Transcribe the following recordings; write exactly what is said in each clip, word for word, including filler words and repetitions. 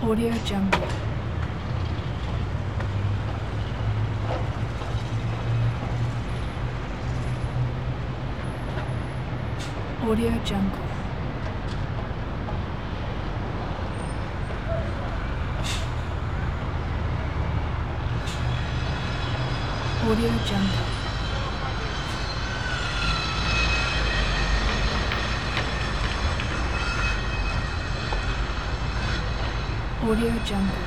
Audio Jungle. Audio Jungle. Audio Jungle. Audio Jungle.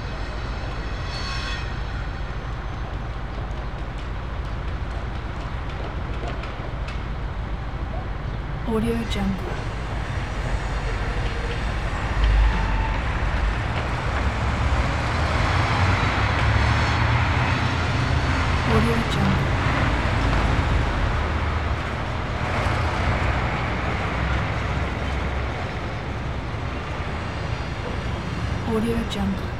Audio Jungle. Audio Jungle. Audio Jungle.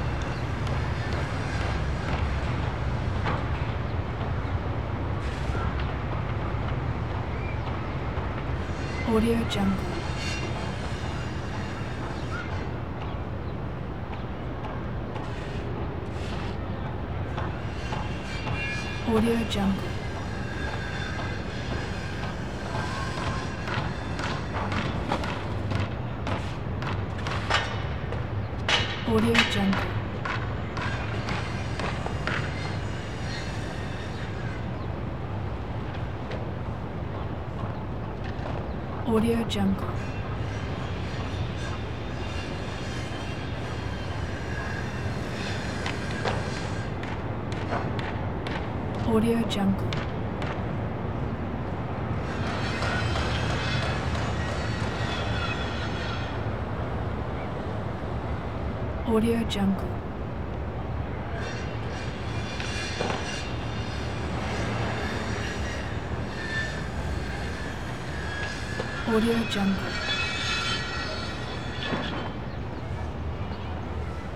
Audio Jungle. Audio Jungle. Audio Jungle. Audio Jungle. Audio Jungle. Audio Jungle. Audio Jungle.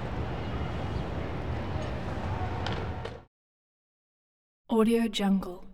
Audio Jungle.